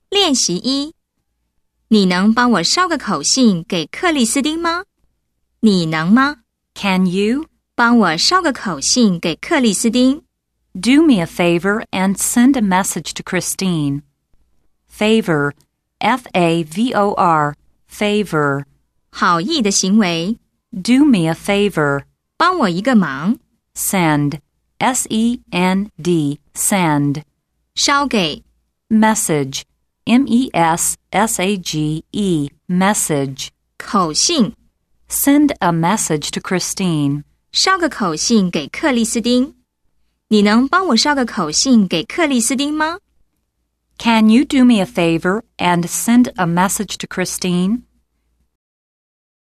练习1，你能帮我捎个口信给克里斯汀吗？你能吗？ Can you? 帮我捎个口信给克里斯汀。 Do me a favor and send a message to Christine. Favor, F-A-V-O-R, favor. 好意的行为。 Do me a favor. 帮我一个忙。 Send, S-E-N-D, send. 捎给。 Message, M-E-S-S-A-G-E, message. 口信。 Send a message to Christine. 捎个口信给克里斯汀。你能帮我捎个口信给克里斯汀吗？ Can you do me a favor and send a message to Christine?